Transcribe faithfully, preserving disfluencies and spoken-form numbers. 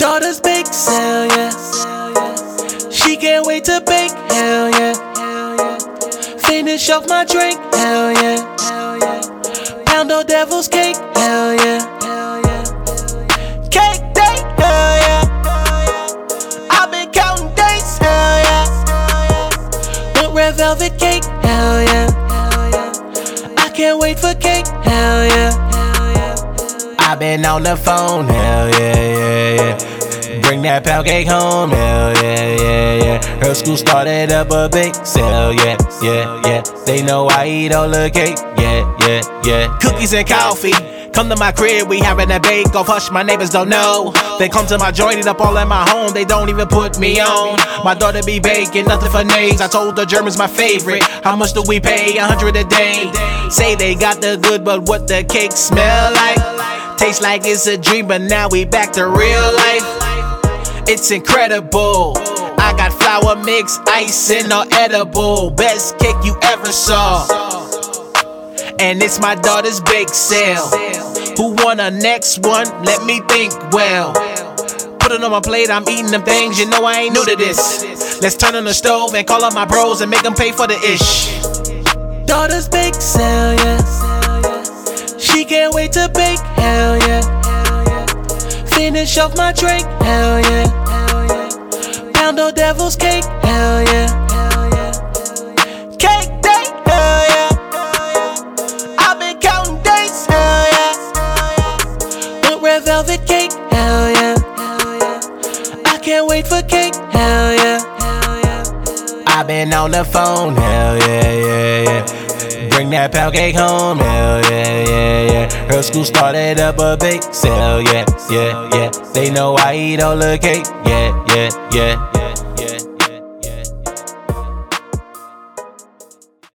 Daughter's bake sale, yeah. She can't wait to bake, hell yeah. Finish off my drink, hell yeah. Pound of devil's cake, hell yeah. Cake day, hell yeah. I've been counting days, hell yeah. Want red velvet cake, hell yeah. I can't wait for cake, hell yeah. I've been on the phone, hell yeah, yeah, yeah. Bring that pound cake home, hell yeah, yeah, yeah. Her school started up a bake sale, yeah, yeah, yeah. They know I eat all the cake, yeah, yeah, yeah. Cookies and coffee, come to my crib, we having a bake off. Hush, my neighbors don't know. They come to my joint, eat up all in my home. They don't even put me on. My daughter be baking, nothing for names. I told her German's my favorite. How much do we pay? A hundred a day. Say they got the good, but what the cake smell like? Tastes like it's a dream, but now we back to real life. It's incredible. I got flour mix, icing, or edible. Best cake you ever saw. And it's my daughter's bake sale. Who want a next one? Let me think well. Put it on my plate, I'm eating them things. You know I ain't new to this. Let's turn on the stove and call up my bros and make them pay for the ish. Daughter's bake sale, yeah. She can't wait to bake, hell yeah. Finish off my drink, hell yeah. Pound of devil's cake, hell yeah. Cake day, hell yeah. I've been counting days, hell yeah. Want red velvet cake, hell yeah. I can't wait for cake, hell yeah. I've been on the phone, hell yeah, yeah, yeah. Bring that pound cake home, hell yeah, yeah, yeah. Her school started up a bake sale, yeah, yeah, yeah. They know I eat all the cake, yeah, yeah, yeah.